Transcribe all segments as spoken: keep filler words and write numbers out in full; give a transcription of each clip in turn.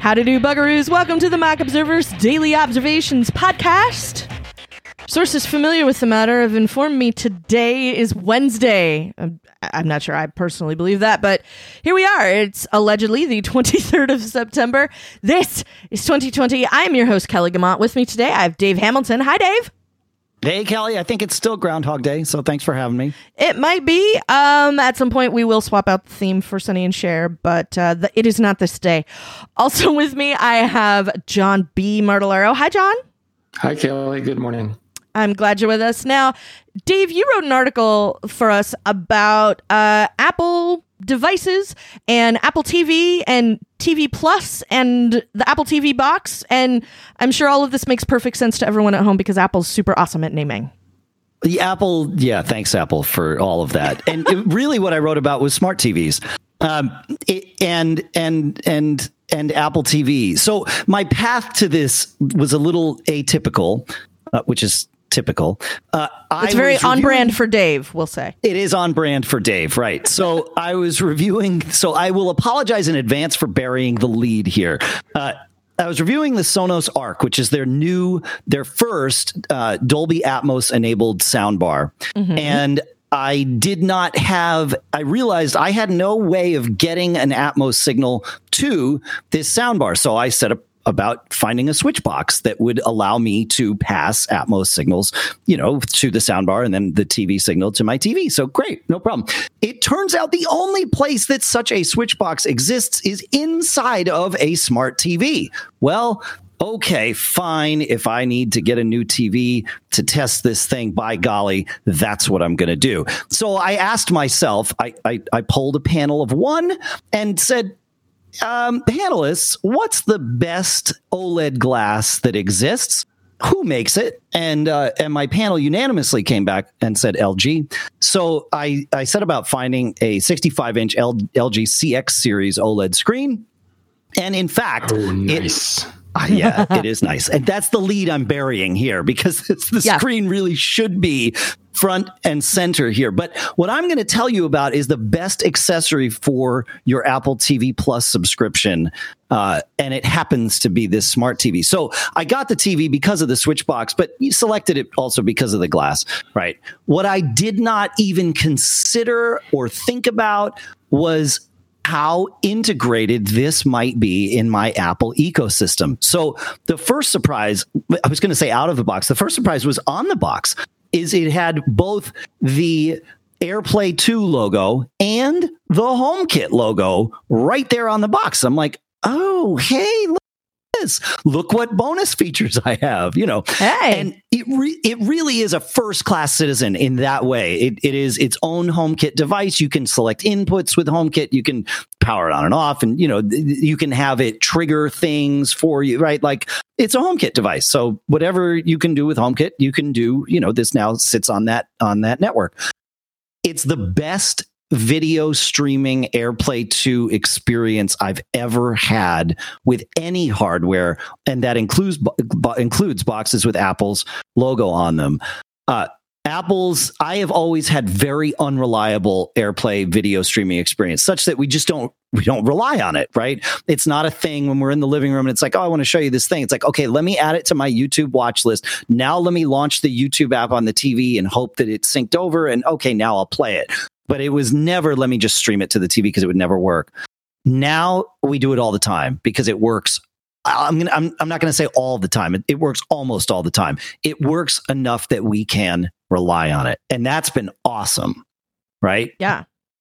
Howdy do, buggeroos. Welcome to the Mac Observer's Daily Observations podcast. Sources familiar with the matter have informed me today is Wednesday. I'm, I'm not sure I personally believe that, but here we are. It's allegedly the twenty-third of September. This is twenty twenty. I'm your host, Kelly Gamont. With me today, I have Dave Hamilton. Hi, Dave. Hey, Kelly. I think it's still Groundhog Day, so thanks for having me. It might be. Um, at some point, we will swap out the theme for Sonny and Cher, but uh, the, it is not this day. Also with me, I have John B. Martellaro. Hi, John. Hi, Kelly. Good morning. I'm glad you're with us. Now, Dave, you wrote an article for us about uh, Apple devices and Apple T V and T V Plus and the Apple T V box. And I'm sure all of this makes perfect sense to everyone at home because Apple's super awesome at naming. The Apple, yeah, thanks, Apple, for all of that. And it, really what I wrote about was smart T Vs um, it, and and and and Apple T V. So my path to this was a little atypical, uh, which is typical. Uh, it's I very on brand for Dave, we'll say. It is on brand for Dave, right? So I was reviewing, so I will apologize in advance for burying the lead here. Uh, I was reviewing the Sonos Arc, which is their new, their first uh, Dolby Atmos enabled soundbar. Mm-hmm. And I did not have, I realized I had no way of getting an Atmos signal to this soundbar. So I set up about finding a switch box that would allow me to pass Atmos signals, you know, to the soundbar and then the T V signal to my T V. So great, no problem. It turns out the only place that such a switch box exists is inside of a smart T V. Well, okay, fine. If I need to get a new T V to test this thing, by golly, that's what I'm going to do. So I asked myself, I, I, I polled a panel of one and said, Um, panelists, what's the best OLED glass that exists? Who makes it? And uh, and my panel unanimously came back and said L G. So I, I set about finding a sixty-five inch L G C X series OLED screen. And in fact, oh, nice. it, uh, yeah, it is nice. And that's the lead I'm burying here because it's, the yeah. screen really should be front and center here. But what I'm going to tell you about is the best accessory for your Apple T V Plus subscription. Uh, and it happens to be this smart T V. So I got the T V because of the switch box, but you selected it also because of the glass, right? What I did not even consider or think about was how integrated this might be in my Apple ecosystem. So the first surprise, I was going to say out of the box, the first surprise was on the box, is it had both the AirPlay two logo and the HomeKit logo right there on the box. I'm like, oh, hey, look at this. Look what bonus features I have, you know. Hey. And it re- it really is a first-class citizen in that way. It It is its own HomeKit device. You can select inputs with HomeKit. You can power it on and off, and, you know, you can have it trigger things for you, right? Like, it's a HomeKit device. So whatever you can do with HomeKit, you can do, you know, this now sits on that, on that network. It's the best video streaming AirPlay two experience I've ever had with any hardware. And that includes, bo- includes boxes with Apple's logo on them. Uh, Apple's, I have always had very unreliable AirPlay video streaming experience, such that we just don't, we don't rely on it, right? It's not a thing when we're in the living room and it's like, oh, I want to show you this thing. It's like, okay, let me add it to my YouTube watch list. Now let me launch the YouTube app on the T V and hope that it's synced over. And okay, now I'll play it. But it was never, let me just stream it to the T V because it would never work. Now we do it all the time because it works. I'm gonna, I'm, I'm not going to say all the time. It, it works almost all the time. It works enough that we can rely on it. And that's been awesome, right? Yeah.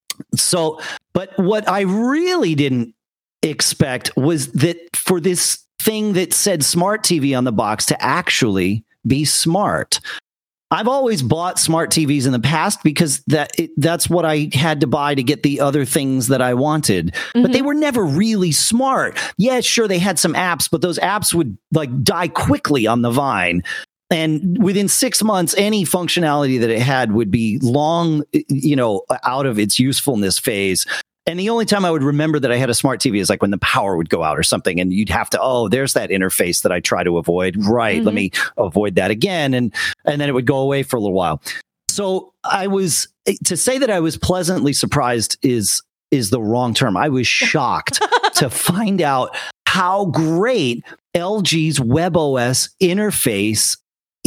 So, but what I really didn't expect was that for this thing that said smart T V on the box to actually be smart. I've always bought smart T Vs in the past because that it, that's what I had to buy to get the other things that I wanted. Mm-hmm. But they were never really smart. Yeah, sure, they had some apps, but those apps would like die quickly on the vine. And within six months, any functionality that it had would be long, you know, out of its usefulness phase. And the only time I would remember that I had a smart T V is like when the power would go out or something. And you'd have to, oh, there's that interface that I try to avoid. Right. Mm-hmm. Let me avoid that again. And, and then it would go away for a little while. So I was, to say that I was pleasantly surprised is, is the wrong term. I was shocked to find out how great L G's WebOS interface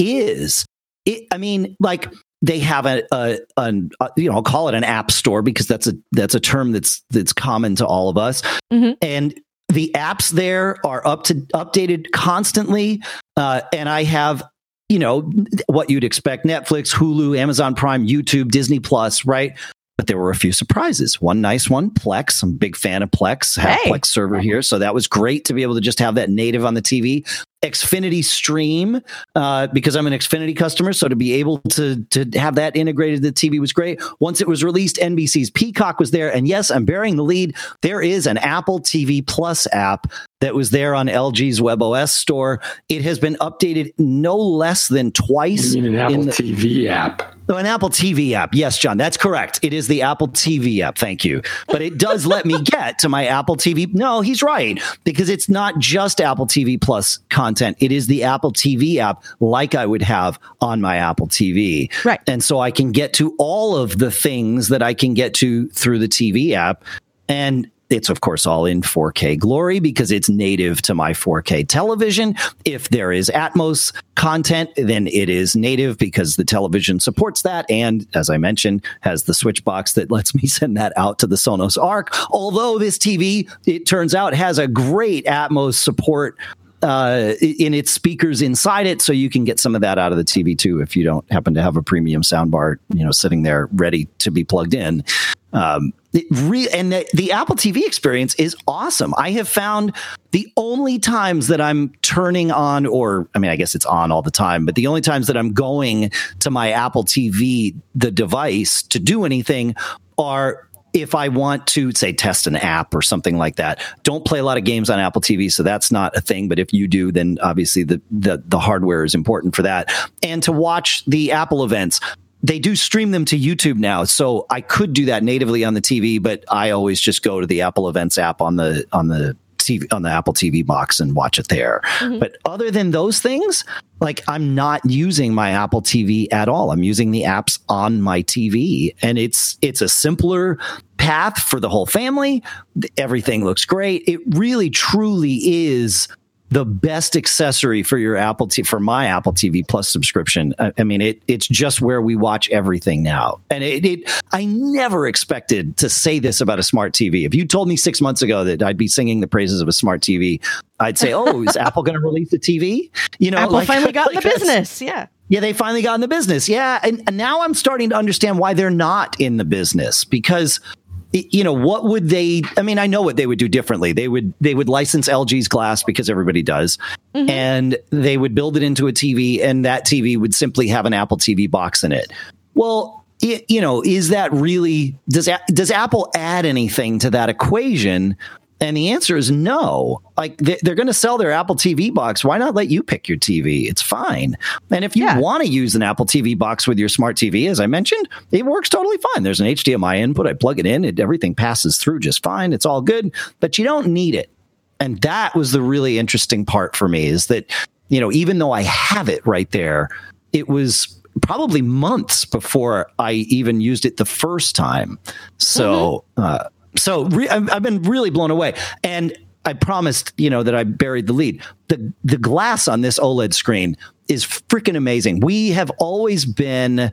is. It, I mean, like they have a, a, a, a, you know, I'll call it an app store because that's a that's a term that's that's common to all of us. Mm-hmm. And the apps there are up to updated constantly, uh, and I have, you know, what you'd expect: Netflix, Hulu, Amazon Prime, YouTube, Disney Plus, right? But there were a few surprises. One nice one, Plex. I'm a big fan of Plex. I have hey. Plex server here, so that was great to be able to just have that native on the T V. Xfinity Stream, uh, because I'm an Xfinity customer, so to be able to to have that integrated to the T V was great. Once it was released, N B C's Peacock was there, and yes, I'm bearing the lead. There is an Apple T V Plus app that was there on L G's WebOS store. It has been updated no less than twice. You mean an Apple in the, T V app? Oh, an Apple T V app. Yes, John, that's correct. It is the Apple T V app. Thank you. But it does let me get to my Apple T V. No, he's right, because it's not just Apple T V Plus content. It is the Apple T V app, like I would have on my Apple T V. Right. And so I can get to all of the things that I can get to through the T V app. And it's, of course, all in four K glory because it's native to my four K television. If there is Atmos content, then it is native because the television supports that. And as I mentioned, has the switch box that lets me send that out to the Sonos Arc. Although this T V, it turns out, has a great Atmos support uh, in its speakers inside it. So you can get some of that out of the T V too, if you don't happen to have a premium soundbar, you know, sitting there ready to be plugged in. Um, it re- and the, the Apple T V experience is awesome. I have found the only times that I'm turning on, or I mean, I guess it's on all the time, but the only times that I'm going to my Apple T V, the device, to do anything are if I want to, say, test an app or something like that. Don't play a lot of games on Apple T V, so that's not a thing. But if you do, then obviously the the, the hardware is important for that. And to watch the Apple events. They do stream them to YouTube now, so I could do that natively on the T V, but I always just go to the Apple Events app on the on the T V on the Apple T V box and watch it there. Mm-hmm. But other than those things, like I'm not using my Apple T V at all. I'm using the apps on my T V, and it's it's a simpler path for the whole family. Everything looks great. It really, truly is the best accessory for your Apple T V, for my Apple T V Plus subscription. I, I mean, it it's just where we watch everything now. And it, it, I never expected to say this about a smart T V. If you told me six months ago that I'd be singing the praises of a smart T V, I'd say, oh, is Apple going to release a T V? You know, Apple like, finally got like in the business. Yeah. Yeah, they finally got in the business. Yeah. And, and now I'm starting to understand why they're not in the business, because you know, what would they, I mean, I know what they would do differently. They would, they would license L G's glass because everybody does. Mm-hmm. And they would build it into a T V, and that T V would simply have an Apple T V box in it. Well, it, you know, is that really, does, does Apple add anything to that equation? And the answer is no. Like they're going to sell their Apple T V box. Why not let you pick your T V? It's fine. And if you yeah. want to use an Apple T V box with your smart T V, as I mentioned, it works totally fine. There's an H D M I input. I plug it in. It, everything passes through just fine. It's all good, but you don't need it. And that was the really interesting part for me, is that, you know, even though I have it right there, it was probably months before I even used it the first time. So, mm-hmm. uh, So re- I've been really blown away. And I promised, you know, that I buried the lead. The the glass on this OLED screen is freaking amazing. We have always been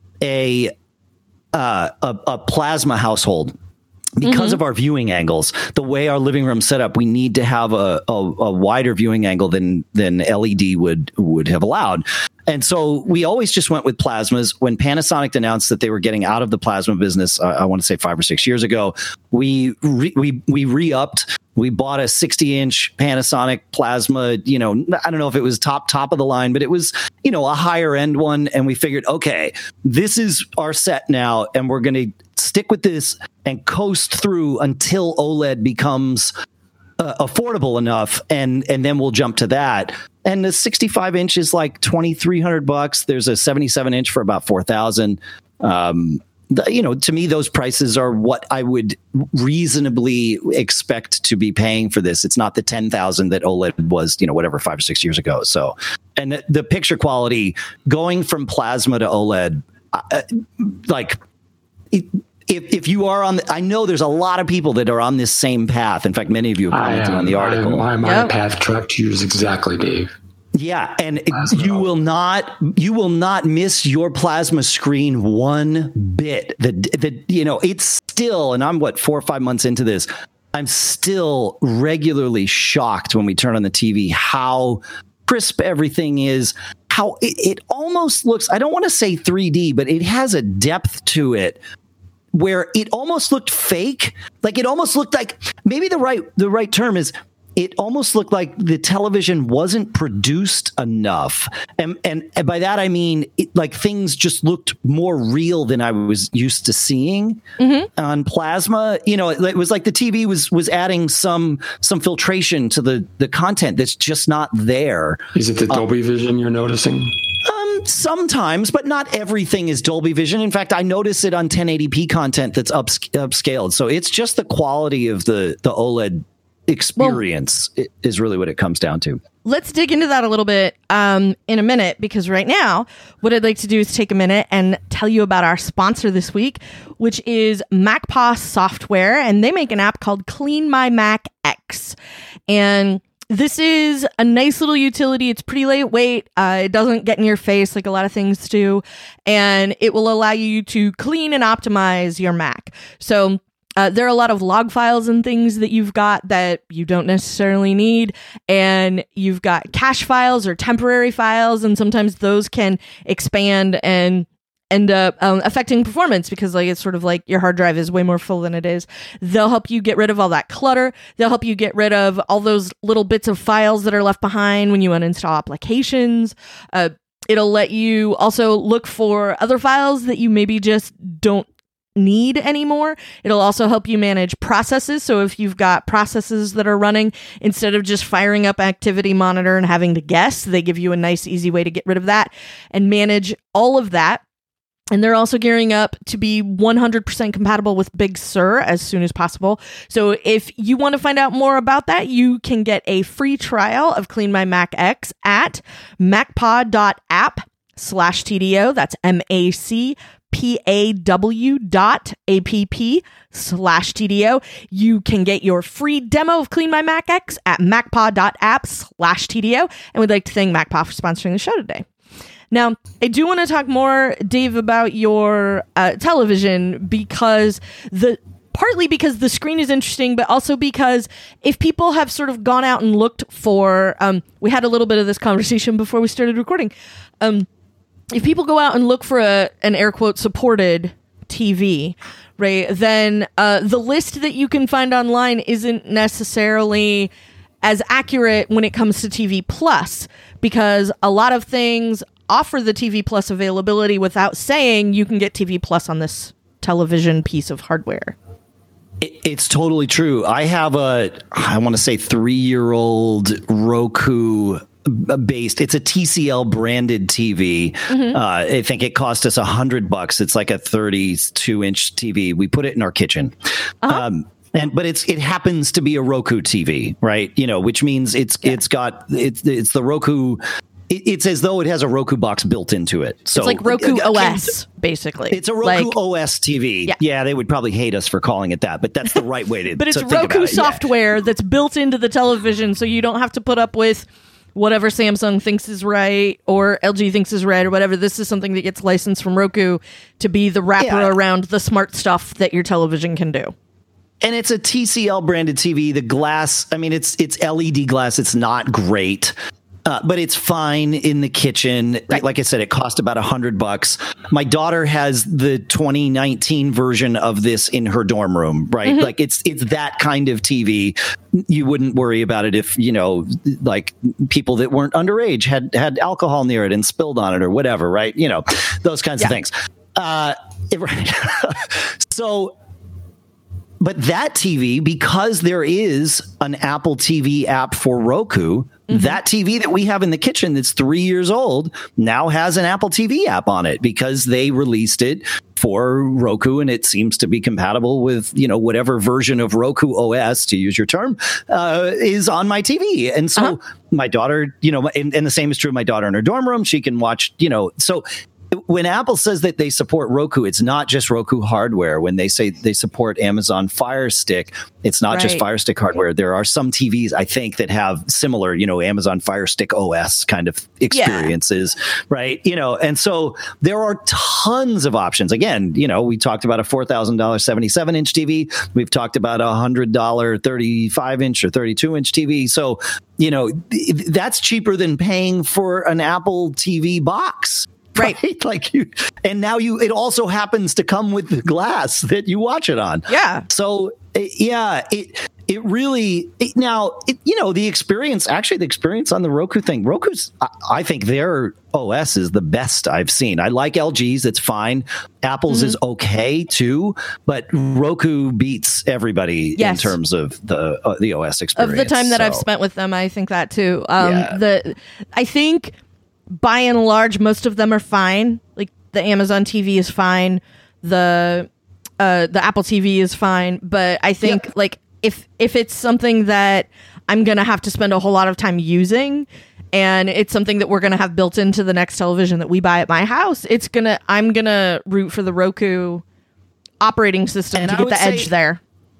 a uh, a, a plasma household. Because mm-hmm. of our viewing angles, the way our living room's set up, we need to have a, a, a wider viewing angle than than L E D would would have allowed. And so we always just went with plasmas. When Panasonic announced that they were getting out of the plasma business, uh, I want to say five or six years ago, we re- we we re-upped. We bought a sixty inch Panasonic plasma. You know, I don't know if it was top top of the line, but it was, you know, a higher end one. And we figured, okay, this is our set now, and we're going to stick with this and coast through until OLED becomes uh, affordable enough, and and then we'll jump to that. And the sixty-five inch is like twenty-three hundred bucks. There's a seventy-seven inch for about four thousand. Um, the, you know, to me, those prices are what I would reasonably expect to be paying for this. It's not the ten thousand that OLED was, you know, whatever, five or six years ago. So, and the, the picture quality going from plasma to OLED, uh, like it, if if you are on, the, I know there's a lot of people that are on this same path. In fact, many of you have commented on the article. I'm, I'm yep. on a path tracked yours exactly, Dave. Yeah, and plasma. you will not you will not miss your plasma screen one bit. The the you know it's still, and I'm what four or five months into this. I'm still regularly shocked when we turn on the T V how crisp everything is. How it, it almost looks. I don't want to say three D, but it has a depth to it where it almost looked fake. Like it almost looked like maybe the right the right term is. It almost looked like the television wasn't produced enough. And, and, and by that, I mean, it, like things just looked more real than I was used to seeing mm-hmm. on plasma. You know, it, it was like the T V was was adding some some filtration to the, the content that's just not there. Is it the Dolby um, Vision you're noticing? Um, sometimes, but not everything is Dolby Vision. In fact, I notice it on ten eighty p content that's ups, upscaled. So it's just the quality of the, the OLED experience well, is really what it comes down to. Let's dig into that a little bit um, in a minute, because right now, what I'd like to do is take a minute and tell you about our sponsor this week, which is MacPaw Software, and they make an app called Clean My Mac X. And this is a nice little utility. It's pretty lightweight. Uh, it doesn't get in your face like a lot of things do, and it will allow you to clean and optimize your Mac. So Uh, there are a lot of log files and things that you've got that you don't necessarily need, and you've got cache files or temporary files, and sometimes those can expand and end up um, affecting performance because like it's sort of like your hard drive is way more full than it is. They'll help you get rid of all that clutter. They'll help you get rid of all those little bits of files that are left behind when you uninstall applications. Uh, it'll let you also look for other files that you maybe just don't need anymore. It'll also help you manage processes. So if you've got processes that are running, instead of just firing up Activity Monitor and having to guess, they give you a nice, easy way to get rid of that and manage all of that. And they're also gearing up to be one hundred percent compatible with Big Sur as soon as possible. So if you want to find out more about that, you can get a free trial of Clean My Mac X at macpaw.app slash TDO. That's M-A-C P-A-W dot A-P-P slash T-D-O. You can get your free demo of Clean My Mac X at macpaw.app slash T-D-O. And we'd like to thank MacPaw for sponsoring the show today. Now, I do want to talk more, Dave, about your uh, television because the partly because the screen is interesting, but also because if people have sort of gone out and looked for, um, we had a little bit of this conversation before we started recording. Um, if people go out and look for a, an air quote supported T V, right, then uh, the list that you can find online isn't necessarily as accurate when it comes to T V Plus, because a lot of things offer the T V Plus availability without saying you can get T V Plus on this television piece of hardware. It's totally true. I have a, I want to say three-year-old Roku based. It's a T C L branded T V. Mm-hmm. Uh, I think it cost us a hundred bucks. It's like a thirty-two inch T V. We put it in our kitchen. Uh-huh. Um, And but it's it happens to be a Roku T V, right? You know, which means it's yeah. it's got it's it's the Roku. It, it's as though it has a Roku box built into it. So it's like Roku O S, basically. It's a Roku like, O S T V. Yeah. yeah, they would probably hate us for calling it that, but that's the right way to. But it's to think Roku about it. software yeah. that's built into the television, so you don't have to put up with whatever Samsung thinks is right or L G thinks is right or whatever. This is something that gets licensed from Roku to be the wrapper yeah. around the smart stuff that your television can do. And it's a T C L branded T V. The glass, I mean, it's it's L E D glass. It's not great, uh, but it's fine in the kitchen. Right. Like I said, it cost about a hundred bucks. My daughter has the twenty nineteen version of this in her dorm room, right? Mm-hmm. Like it's it's that kind of T V. You wouldn't worry about it if, you know, like people that weren't underage had had alcohol near it and spilled on it or whatever, right? You know, those kinds yeah. of things. Uh, it, right. So. But that T V, because there is an Apple T V app for Roku, mm-hmm. that T V that we have in the kitchen that's three years old now has an Apple T V app on it because they released it for Roku, and it seems to be compatible with, you know, whatever version of Roku O S, to use your term, uh, is on my T V. And so uh-huh. my daughter, you know, and, and the same is true of my daughter in her dorm room. She can watch, you know, so when Apple says that they support Roku, it's not just Roku hardware. When they say they support Amazon Fire Stick, it's not right. just Fire Stick hardware. There are some T Vs, I think, that have similar, you know, Amazon Fire Stick O S kind of experiences, yeah. right? You know, and so there are tons of options. Again, you know, we talked about a four thousand dollars seventy-seven inch T V. We've talked about a one hundred dollars thirty-five inch or thirty-two inch T V. So, you know, th- that's cheaper than paying for an Apple T V box. Right. right. Like you, and now you, it also happens to come with the glass that you watch it on. Yeah. So, yeah, it, it really, it, now, it, you know, the experience, actually the experience on the Roku thing, Roku's, I, I think their O S is the best I've seen. I like L G's. It's fine. Apple's mm-hmm. is okay too, but Roku beats everybody yes. in terms of the, uh, the O S experience. Of the time that so. I've spent with them, I think that too. Um, yeah. the, I think, by and large, most of them are fine. Like the Amazon T V is fine, the uh, the Apple T V is fine. But I think yep. like if if it's something that I'm gonna have to spend a whole lot of time using, and it's something that we're gonna have built into the next television that we buy at my house, it's gonna I'm gonna root for the Roku operating system and to I get the edge there.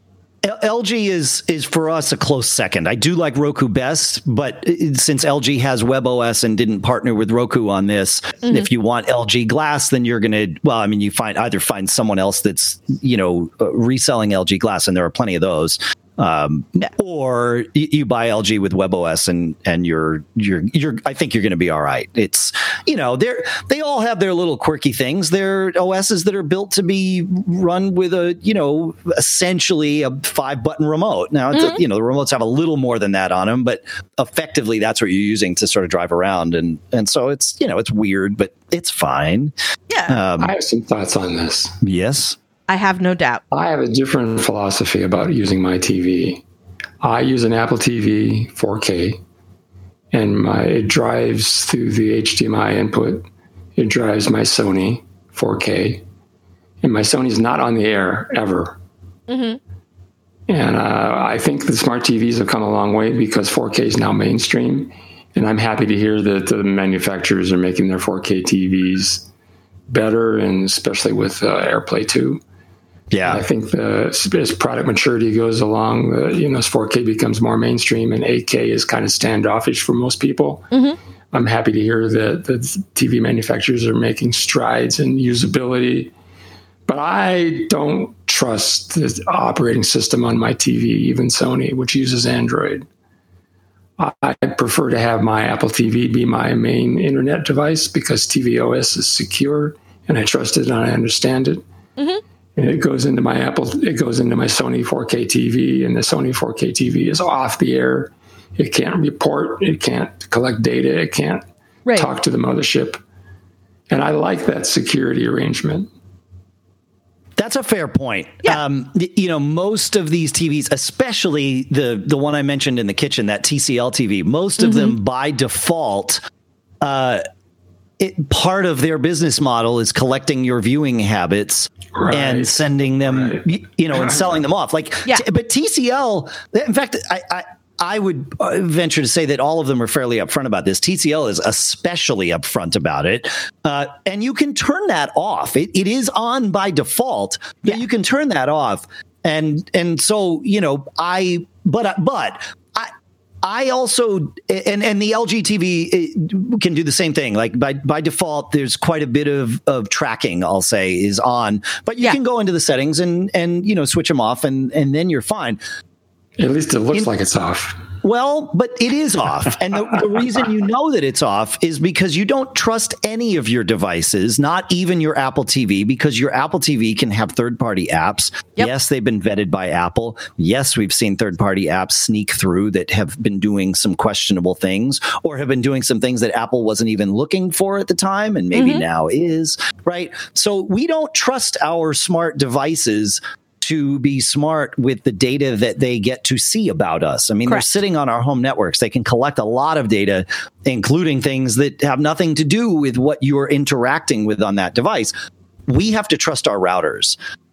L G is is for us a close second. I do like Roku best, but since L G has WebOS and didn't partner with Roku on this, mm-hmm. if you want L G glass, then you're going to, well, I mean, you find either find someone else that's, you know, uh, reselling L G glass, and there are plenty of those. Um, yeah. Or you, you buy L G with WebOS and, and you're, you're, you're, I think you're going to be all right. It's, you know, they're, they all have their little quirky things. They're O Ss that are built to be run with a, you know, essentially a five button remote. Now, it's mm-hmm. a, you know, the remotes have a little more than that on them, but effectively that's what you're using to sort of drive around. And, and so it's, you know, it's weird, but it's fine. Yeah. Um, I have some thoughts on this. Yes. I have no doubt. I have a different philosophy about using my T V. I use an Apple T V four K, and my it drives through the H D M I input. It drives my Sony four K, and my Sony's not on the air ever. Mm-hmm. And uh, I think the smart T Vs have come a long way because four K is now mainstream, and I'm happy to hear that the manufacturers are making their four K T Vs better, and especially with uh, AirPlay two. Yeah, and I think the, as product maturity goes along, uh, you know, as four K becomes more mainstream and eight K is kind of standoffish for most people. Mm-hmm. I'm happy to hear that the T V manufacturers are making strides in usability, but I don't trust the operating system on my T V, even Sony, which uses Android. I prefer to have my Apple T V be my main internet device because tvOS is secure and I trust it and I understand it. Mm-hmm. And it goes into my Apple, it goes into my Sony four K T V, and the Sony four K T V is off the air. It can't report, it can't collect data, it can't right. talk to the mothership. And I like that security arrangement. That's a fair point. Yeah. Um, you know, most of these T Vs, especially the the one I mentioned in the kitchen, that T C L T V, most of mm-hmm. them by default, uh, it, part of their business model is collecting your viewing habits right. and sending them, right. you know, and selling them off. Like, yeah. t- but T C L, in fact, I, I I would venture to say that all of them are fairly upfront about this. T C L is especially upfront about it. Uh, and you can turn that off. It, it is on by default, but yeah. you can turn that off. And and so, you know, I, but, but I, I also, and, and the L G T V can do the same thing. Like by, by default, there's quite a bit of, of tracking, I'll say, is on. But you yeah. can go into the settings and, and, you know, switch them off, and, and then you're fine. At least it looks In, like it's off. Well, but it is off. And the, the reason you know that it's off is because you don't trust any of your devices, not even your Apple T V, because your Apple T V can have third-party apps. Yep. Yes, they've been vetted by Apple. Yes, we've seen third-party apps sneak through that have been doing some questionable things or have been doing some things that Apple wasn't even looking for at the time and maybe mm-hmm. now is, right? So we don't trust our smart devices to be smart with the data that they get to see about us. I mean, Correct. They're sitting on our home networks. They can collect a lot of data, including things that have nothing to do with what you're interacting with on that device. We have to trust our routers.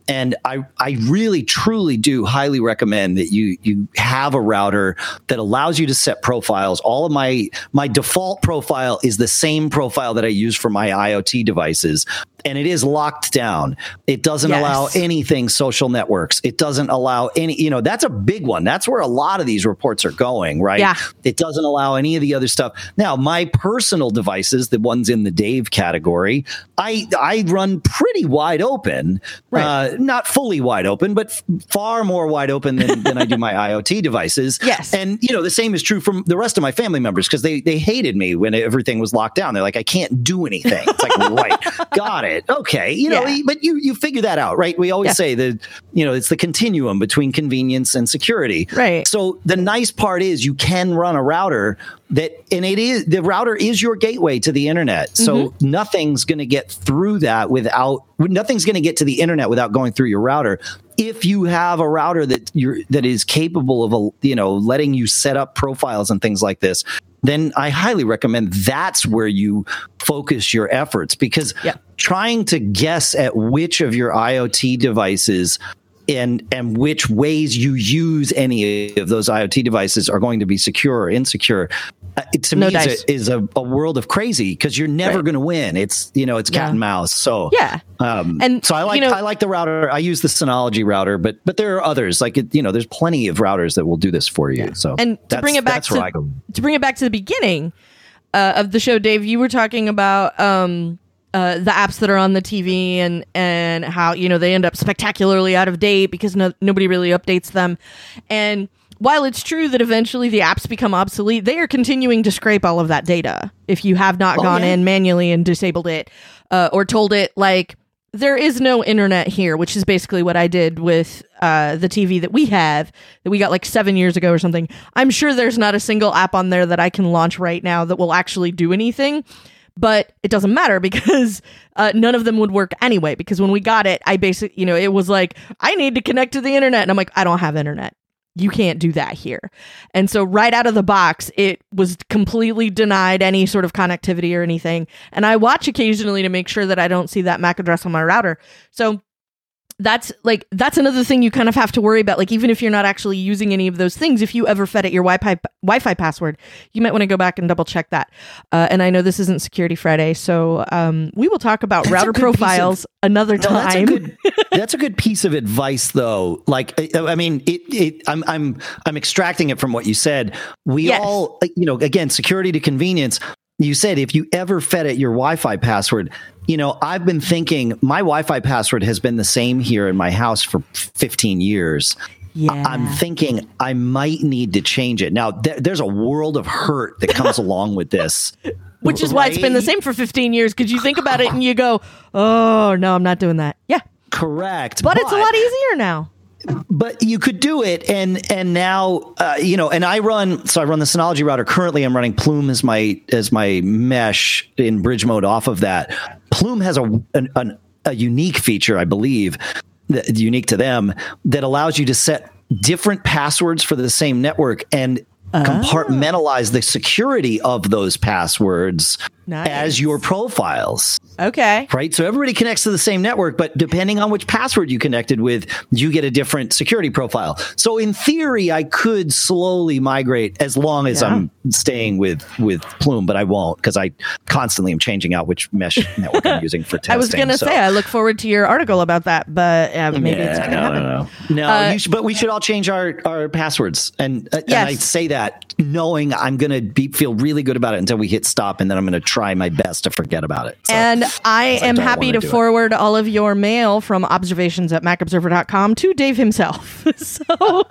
And I, I really, truly do highly recommend that you you have a router that allows you to set profiles. All of my my default profile is the same profile that I use for my IoT devices. And it is locked down. It doesn't Yes. allow anything social networks. It doesn't allow any, you know, that's a big one. That's where a lot of these reports are going, right? Yeah. It doesn't allow any of the other stuff. Now, my personal devices, the ones in the Dave category, I I run pretty wide open. Right. Uh, not fully wide open, but f- far more wide open than, than I do my IoT devices. Yes. And, you know, the same is true from the rest of my family members because they, they hated me when everything was locked down. They're like, I can't do anything. It's like, right. Got it. Okay. You know, Yeah. but you, you figure that out, right? We always Yeah. say that, you know, it's the continuum between convenience and security. Right. So the nice part is you can run a router that, and it is, the router is your gateway to the internet. So Mm-hmm. nothing's going to get through that without, nothing's going to get to the internet without going through your router. If you have a router that you're, that is capable of, a, you know, letting you set up profiles and things like this, then I highly recommend that's where you focus your efforts, because Yeah. trying to guess at which of your IoT devices and and which ways you use any of those IoT devices are going to be secure or insecure, uh, it, to No me dice. is, a, is a, a world of crazy, because you're never Right. going to win. It's, you know, it's cat Yeah. and mouse. So Yeah. um, And, so I like you know- I like the router. I use the Synology router, but but there are others. Like it, you know, there's plenty of routers that will do this for you. So And to that's, bring it back that's where to I go. to bring it back to the beginning uh, of the show, Dave, you were talking about um, uh, the apps that are on the T V and and how, you know, they end up spectacularly out of date because no, nobody really updates them. And while it's true that eventually the apps become obsolete, they are continuing to scrape all of that data. If you have not Oh, gone yeah. in manually and disabled it uh, or told it, like, there is no internet here, which is basically what I did with uh, the T V that we have, that we got like seven years ago or something. I'm sure there's not a single app on there that I can launch right now that will actually do anything. But it doesn't matter because uh, none of them would work anyway. Because when we got it, I basically, you know, it was like, I need to connect to the internet. And I'm like, I don't have internet. You can't do that here. And so right out of the box, it was completely denied any sort of connectivity or anything. And I watch occasionally to make sure that I don't see that M A C address on my router. So that's like, that's another thing you kind of have to worry about. Like, even if you're not actually using any of those things, if you ever fed it your Wi-Fi Wi-Fi password, you might want to go back and double check that. Uh, and I know this isn't Security Friday, so um, we will talk about That's a router good piece of- profiles another No, that's a time. good. That's a good piece of advice, though. Like, I, I mean, it. It. I'm. I'm. I'm extracting it from what you said. We Yes. all, you know, again, security to convenience. You said if you ever fed it your Wi-Fi password, you know, I've been thinking my Wi-Fi password has been the same here in my house for fifteen years. Yeah. I'm thinking I might need to change it. Now, th- there's a world of hurt that comes along with this. Which is why it's been the right? same for fifteen years, because you think about it and you go, oh, no, I'm not doing that. Yeah. Correct. But, it's a lot easier now. But you could do it, and and now uh, you know. And I run, so I run the Synology router. Currently, I'm running Plume as my as my mesh in bridge mode off of that. Plume has a an, an, a unique feature, I believe, that, unique to them, that allows you to set different passwords for the same network and compartmentalize the security of those passwords Nice. as your profiles. Okay. Right. So everybody connects to the same network, but depending on which password you connected with, you get a different security profile. So in theory, I could slowly migrate as long as Yeah. I'm staying with, with Plume, but I won't, because I constantly am changing out which mesh network I'm using for testing. I was going to So- say, I look forward to your article about that, but uh, maybe it's not going to no, happen. no, no. No, Uh, you should, but we should all change our, our passwords. And, uh, Yes. and I say that knowing I'm going to be feel really good about it until we hit stop, and then I'm going to try my best to forget about it. So, And I I am don't happy wanna to do it. forward all of your mail from observations at mac observer dot com to Dave himself. so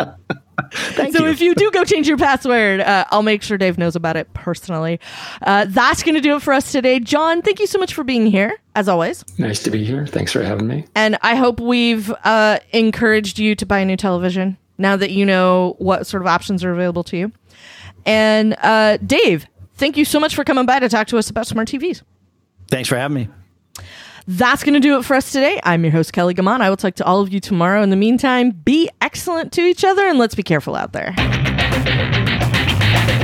thank so you. if you do go change your password, uh, I'll make sure Dave knows about it personally. Uh, that's going to do it for us today. John, thank you so much for being here, as always. Nice to be here. Thanks for having me. And I hope we've uh, encouraged you to buy a new television now that you know what sort of options are available to you. And uh, Dave, thank you so much for coming by to talk to us about smart T Vs. Thanks for having me. That's going to do it for us today. I'm your host, Kelly Gammon. I will talk to all of you tomorrow. In the meantime, be excellent to each other and let's be careful out there.